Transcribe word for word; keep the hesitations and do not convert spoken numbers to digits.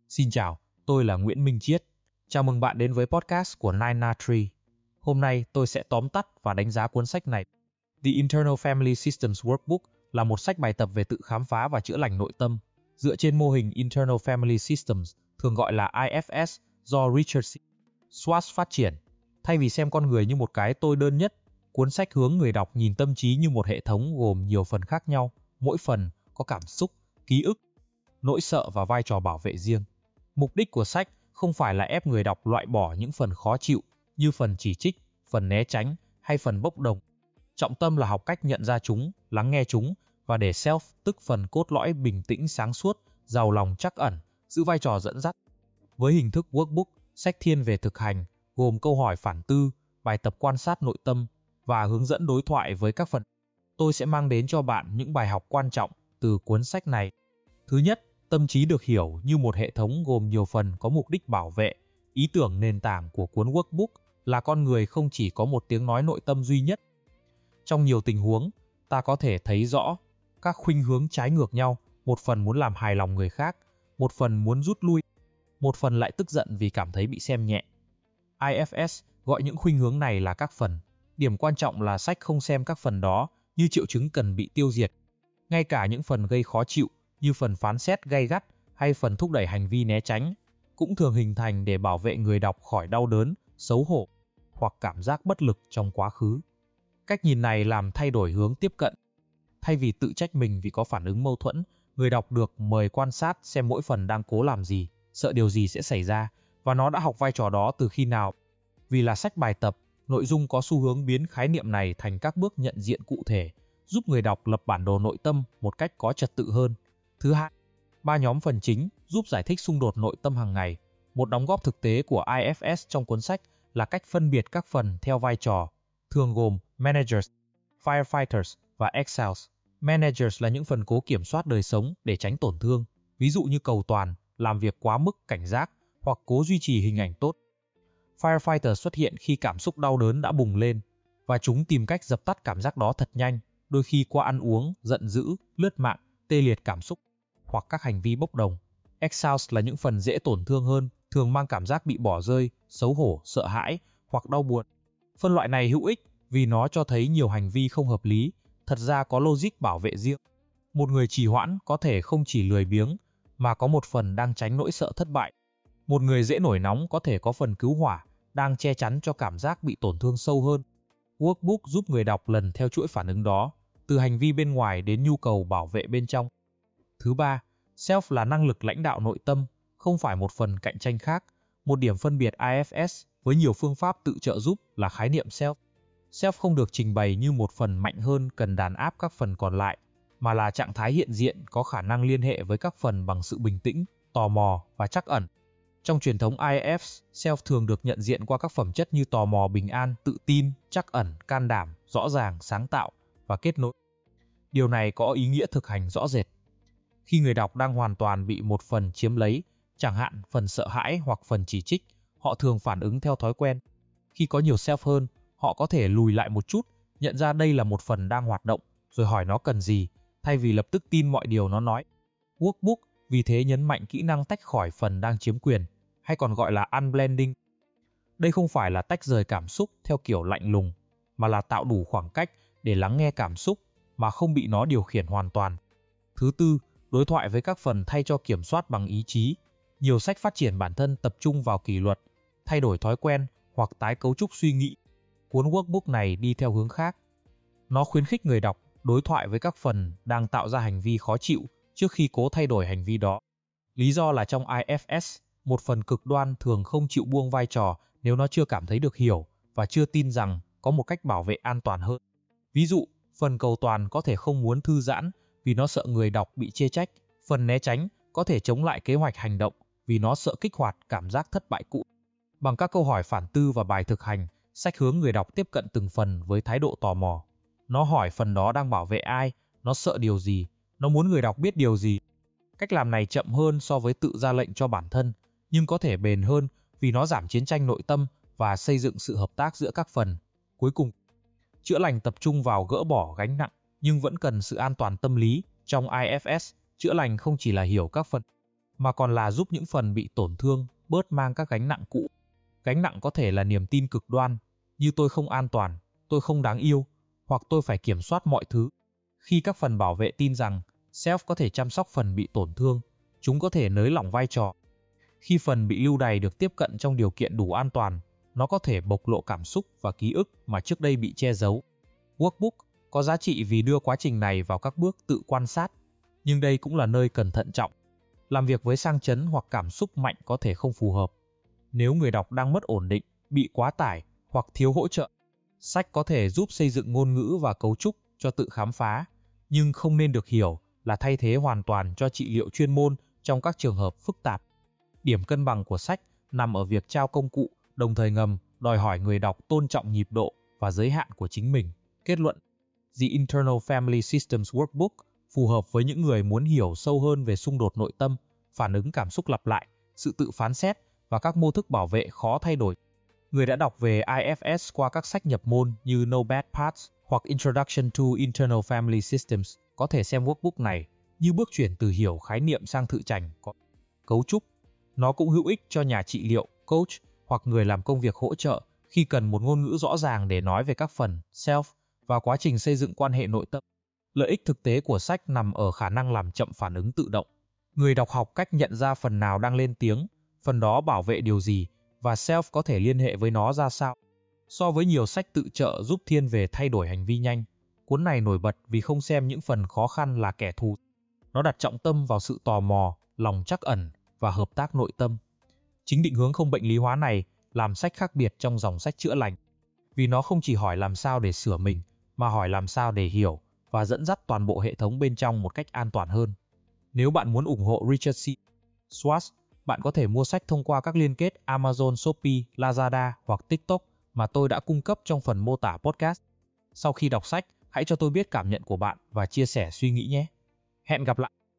Xin chào, tôi là Nguyễn Minh Chiết. Chào mừng bạn đến với podcast của Nine Na Tree. Hôm nay tôi sẽ tóm tắt và đánh giá cuốn sách này. The Internal Family Systems Workbook là một sách bài tập về tự khám phá và chữa lành nội tâm, dựa trên mô hình Internal Family Systems, thường gọi là I F S, do Richard Schwartz phát triển. Thay vì xem con người như một cái tôi đơn nhất, cuốn sách hướng người đọc nhìn tâm trí như một hệ thống gồm nhiều phần khác nhau, mỗi phần có cảm xúc, ký ức, nỗi sợ và vai trò bảo vệ riêng. Mục đích của sách không phải là ép người đọc loại bỏ những phần khó chịu như phần chỉ trích, phần né tránh hay phần bốc đồng. Trọng tâm là học cách nhận ra chúng, lắng nghe chúng và để self, tức phần cốt lõi bình tĩnh sáng suốt, giàu lòng trắc ẩn, giữ vai trò dẫn dắt. Với hình thức workbook, sách thiên về thực hành, gồm câu hỏi phản tư, bài tập quan sát nội tâm và hướng dẫn đối thoại với các phần. Tôi sẽ mang đến cho bạn những bài học quan trọng từ cuốn sách này. Thứ nhất, tâm trí được hiểu như một hệ thống gồm nhiều phần có mục đích bảo vệ. Ý tưởng nền tảng của cuốn workbook là con người không chỉ có một tiếng nói nội tâm duy nhất. Trong nhiều tình huống, ta có thể thấy rõ các khuynh hướng trái ngược nhau, một phần muốn làm hài lòng người khác, một phần muốn rút lui, một phần lại tức giận vì cảm thấy bị xem nhẹ. I F S gọi những khuynh hướng này là các phần. Điểm quan trọng là sách không xem các phần đó như triệu chứng cần bị tiêu diệt. Ngay cả những phần gây khó chịu như phần phán xét gay gắt hay phần thúc đẩy hành vi né tránh cũng thường hình thành để bảo vệ người đọc khỏi đau đớn, xấu hổ hoặc cảm giác bất lực trong quá khứ. Cách nhìn này làm thay đổi hướng tiếp cận. Thay vì tự trách mình vì có phản ứng mâu thuẫn, người đọc được mời quan sát xem mỗi phần đang cố làm gì, sợ điều gì sẽ xảy ra và nó đã học vai trò đó từ khi nào. Vì là sách bài tập, nội dung có xu hướng biến khái niệm này thành các bước nhận diện cụ thể, giúp người đọc lập bản đồ nội tâm một cách có trật tự hơn. Thứ hai, ba nhóm phần chính giúp giải thích xung đột nội tâm hàng ngày. Một đóng góp thực tế của I F S trong cuốn sách là cách phân biệt các phần theo vai trò, thường gồm Managers, Firefighters và Exiles. Managers là những phần cố kiểm soát đời sống để tránh tổn thương, ví dụ như cầu toàn, làm việc quá mức cảnh giác hoặc cố duy trì hình ảnh tốt. Firefighters xuất hiện khi cảm xúc đau đớn đã bùng lên, và chúng tìm cách dập tắt cảm giác đó thật nhanh, đôi khi qua ăn uống, giận dữ, lướt mạng, tê liệt cảm xúc, hoặc các hành vi bốc đồng. Exiles là những phần dễ tổn thương hơn, thường mang cảm giác bị bỏ rơi, xấu hổ, sợ hãi hoặc đau buồn. Phân loại này hữu ích vì nó cho thấy nhiều hành vi không hợp lý, thật ra có logic bảo vệ riêng. Một người trì hoãn có thể không chỉ lười biếng, mà có một phần đang tránh nỗi sợ thất bại. Một người dễ nổi nóng có thể có phần cứu hỏa, đang che chắn cho cảm giác bị tổn thương sâu hơn. Workbook giúp người đọc lần theo chuỗi phản ứng đó, từ hành vi bên ngoài đến nhu cầu bảo vệ bên trong. Thứ ba, self là năng lực lãnh đạo nội tâm, không phải một phần cạnh tranh khác. Một điểm phân biệt I F S với nhiều phương pháp tự trợ giúp là khái niệm self. Self không được trình bày như một phần mạnh hơn cần đàn áp các phần còn lại, mà là trạng thái hiện diện có khả năng liên hệ với các phần bằng sự bình tĩnh, tò mò và trắc ẩn. Trong truyền thống I F S, self thường được nhận diện qua các phẩm chất như tò mò, bình an, tự tin, trắc ẩn, can đảm, rõ ràng, sáng tạo và kết nối. Điều này có ý nghĩa thực hành rõ rệt. Khi người đọc đang hoàn toàn bị một phần chiếm lấy, chẳng hạn phần sợ hãi hoặc phần chỉ trích, họ thường phản ứng theo thói quen. Khi có nhiều self hơn, họ có thể lùi lại một chút, nhận ra đây là một phần đang hoạt động, rồi hỏi nó cần gì, thay vì lập tức tin mọi điều nó nói. Workbook vì thế nhấn mạnh kỹ năng tách khỏi phần đang chiếm quyền, hay còn gọi là unblending. Đây không phải là tách rời cảm xúc theo kiểu lạnh lùng, mà là tạo đủ khoảng cách để lắng nghe cảm xúc mà không bị nó điều khiển hoàn toàn. Thứ tư, đối thoại với các phần thay cho kiểm soát bằng ý chí. Nhiều sách phát triển bản thân tập trung vào kỷ luật, thay đổi thói quen hoặc tái cấu trúc suy nghĩ. Cuốn workbook này đi theo hướng khác. Nó khuyến khích người đọc đối thoại với các phần đang tạo ra hành vi khó chịu trước khi cố thay đổi hành vi đó. Lý do là trong I F S, một phần cực đoan thường không chịu buông vai trò nếu nó chưa cảm thấy được hiểu và chưa tin rằng có một cách bảo vệ an toàn hơn. Ví dụ, phần cầu toàn có thể không muốn thư giãn vì nó sợ người đọc bị chê trách. Phần né tránh có thể chống lại kế hoạch hành động vì nó sợ kích hoạt cảm giác thất bại cũ. Bằng các câu hỏi phản tư và bài thực hành, sách hướng người đọc tiếp cận từng phần với thái độ tò mò. Nó hỏi phần đó đang bảo vệ ai, nó sợ điều gì, nó muốn người đọc biết điều gì. Cách làm này chậm hơn so với tự ra lệnh cho bản thân, nhưng có thể bền hơn vì nó giảm chiến tranh nội tâm và xây dựng sự hợp tác giữa các phần. Cuối cùng, chữa lành tập trung vào gỡ bỏ gánh nặng, nhưng vẫn cần sự an toàn tâm lý. Trong I F S, chữa lành không chỉ là hiểu các phần, mà còn là giúp những phần bị tổn thương bớt mang các gánh nặng cũ. Gánh nặng có thể là niềm tin cực đoan, như tôi không an toàn, tôi không đáng yêu, hoặc tôi phải kiểm soát mọi thứ. Khi các phần bảo vệ tin rằng self có thể chăm sóc phần bị tổn thương, chúng có thể nới lỏng vai trò. Khi phần bị lưu đày được tiếp cận trong điều kiện đủ an toàn, nó có thể bộc lộ cảm xúc và ký ức mà trước đây bị che giấu. Workbook có giá trị vì đưa quá trình này vào các bước tự quan sát, nhưng đây cũng là nơi cần thận trọng. Làm việc với sang chấn hoặc cảm xúc mạnh có thể không phù hợp. Nếu người đọc đang mất ổn định, bị quá tải hoặc thiếu hỗ trợ, sách có thể giúp xây dựng ngôn ngữ và cấu trúc cho tự khám phá, nhưng không nên được hiểu là thay thế hoàn toàn cho trị liệu chuyên môn trong các trường hợp phức tạp. Điểm cân bằng của sách nằm ở việc trao công cụ, đồng thời ngầm đòi hỏi người đọc tôn trọng nhịp độ và giới hạn của chính mình. Kết luận: The Internal Family Systems Workbook phù hợp với những người muốn hiểu sâu hơn về xung đột nội tâm, phản ứng cảm xúc lặp lại, sự tự phán xét và các mô thức bảo vệ khó thay đổi. Người đã đọc về I F S qua các sách nhập môn như No Bad Parts hoặc Introduction to Internal Family Systems có thể xem workbook này như bước chuyển từ hiểu khái niệm sang thực hành có cấu trúc. Nó cũng hữu ích cho nhà trị liệu, coach hoặc người làm công việc hỗ trợ khi cần một ngôn ngữ rõ ràng để nói về các phần self và quá trình xây dựng quan hệ nội tâm. Lợi ích thực tế của sách nằm ở khả năng làm chậm phản ứng tự động. Người đọc học cách nhận ra phần nào đang lên tiếng, phần đó bảo vệ điều gì, và self có thể liên hệ với nó ra sao. So với nhiều sách tự trợ giúp thiên về thay đổi hành vi nhanh, cuốn này nổi bật vì không xem những phần khó khăn là kẻ thù. Nó đặt trọng tâm vào sự tò mò, lòng trắc ẩn và hợp tác nội tâm. Chính định hướng không bệnh lý hóa này làm sách khác biệt trong dòng sách chữa lành, vì nó không chỉ hỏi làm sao để sửa mình, mà hỏi làm sao để hiểu và dẫn dắt toàn bộ hệ thống bên trong một cách an toàn hơn. Nếu bạn muốn ủng hộ Richard C. Schwartz, bạn có thể mua sách thông qua các liên kết Amazon, Shopee, Lazada hoặc TikTok mà tôi đã cung cấp trong phần mô tả podcast. Sau khi đọc sách, hãy cho tôi biết cảm nhận của bạn và chia sẻ suy nghĩ nhé. Hẹn gặp lại!